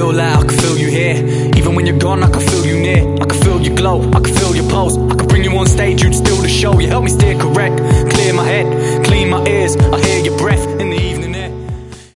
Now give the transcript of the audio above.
feel like I can feel you here. Even when you're gone, I can feel you near. I can feel your glow, I can feel your pulse. I can bring you on stage, you'd steal the show. You help me steer correct, clear my head, clean my ears. I hear your breath in the evening.